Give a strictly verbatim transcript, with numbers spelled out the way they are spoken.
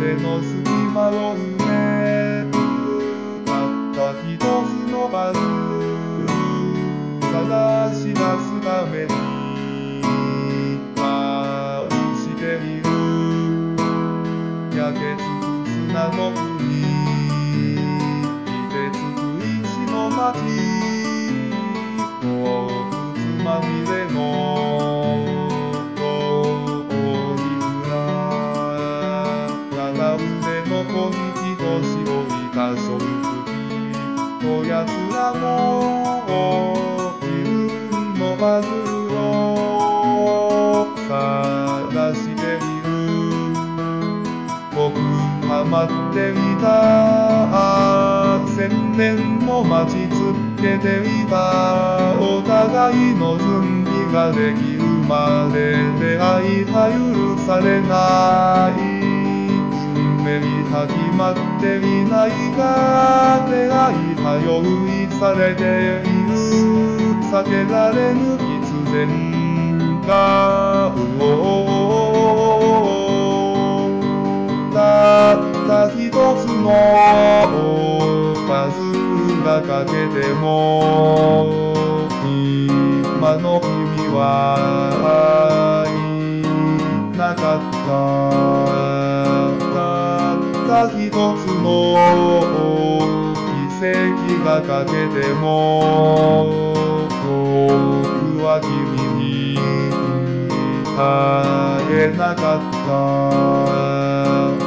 腕の隙間を埋めたった一つのパズル探し出すために愛している焼けつく砂の海凍てつく石の街もうつまみれの腕の小道と白い多少月のやつらも自分のパズルを探している僕ハマっていた千年も待ち続けていたお互いの準備ができるまで出会いは許されない始まっていないが出会いは用意されている避けられぬ必然がうおたった一つのパズルが欠けても今の君はいなかった一つの奇跡が欠けても僕は君に会えなかった